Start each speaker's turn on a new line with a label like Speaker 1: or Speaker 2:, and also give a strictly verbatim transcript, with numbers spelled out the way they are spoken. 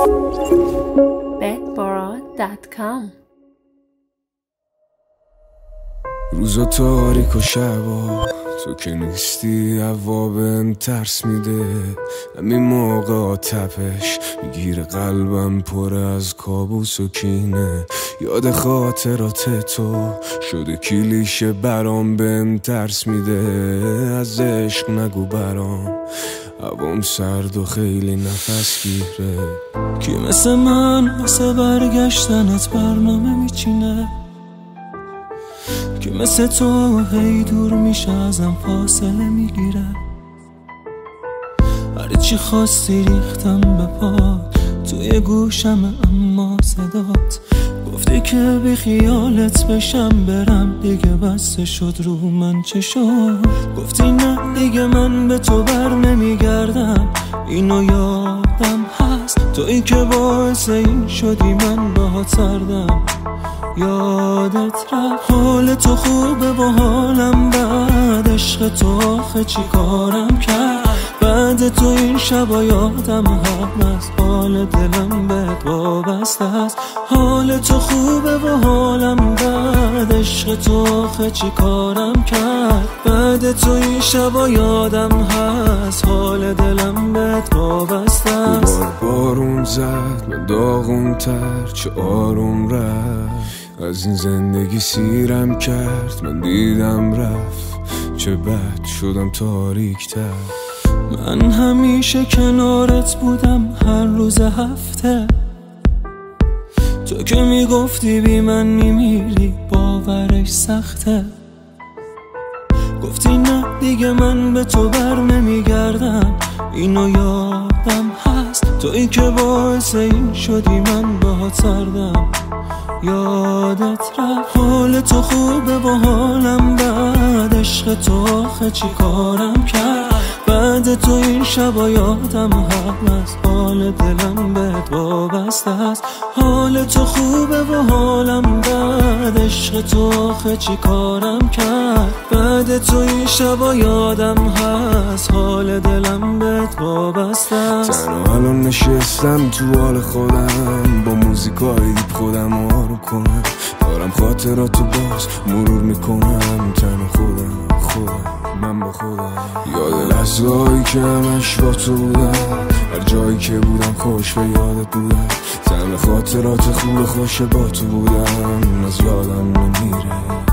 Speaker 1: bedboro دات کام.
Speaker 2: روزا تاریک و شبا تو که نیستی هوا بهم ترس میده. همین موقع تپش میگیره قلبم پر از کابوس و کینه. یاد خاطرات تو شده کلیشه برام بهم ترس میده. از عشق نگو برام هوام سرد و خیلی نفس گیره.
Speaker 3: کی مثل من واسه برگشتنت برنامه میچینه؟ که مثل تو هی دور میشه ازم فاصله میگیره. هر چی خواستی ریختم به پات توی گوشم، اما صدات گفتی که بی خیالت بشم برم دیگه بسته شد رو من چه شد. گفتی نه دیگه من به تو بر نمیگردم، اینو یادم هست. تویی که باعث این شدی من باهات سردم. یادت رفت حال تو خوبه و حالم بد. عشق تو آخه چی کارم کرد؟ بعد تو این شبا یادم هست حال دلم بهت وابسته است. حال تو خوبه و حالم بد. عشق تو آخه چی کارم کرد؟ بعد تو این شبا یادم هست حال دلم بهت وابسته است.
Speaker 2: بار بارون زد من داغون تر چه آروم رفت. از این زندگی سیرم کرد من دیدم رفت. چه بد شدم تاریک تر.
Speaker 3: من همیشه کنارت بودم هر روز هفته. تو که میگفتی بی من میمیری باورش سخته. گفتی نه دیگه من به تو بر نمیگردم، اینو یادم هست. تویی که باعث این شدی من باهات سردم. یادت رفت حال تو خوبه و حالم بد. عشق تو آخه چی کارم کرد؟ بعد تو این شبا یادم هست حال دلم بهت وابسته است. حال تو خوبه و حالم بد. عشق تو آخه چی کارم کرد؟ بعد تو این شبا یادم هست حال دلم بهت وابسته است.
Speaker 2: تنها الان نشستم تو حال خودم با موزیکای دیپ خودم آروم کنم. دارم خاطراتو باز مرور میکنم. تنها خودم خودم من با خودم. یاد لحظه‌هایی که همش با تو بودم. هر جایی که بودم خوش به یادت بودم. تنها خاطرات خوب خوش با تو بودم. از یادم نمیره.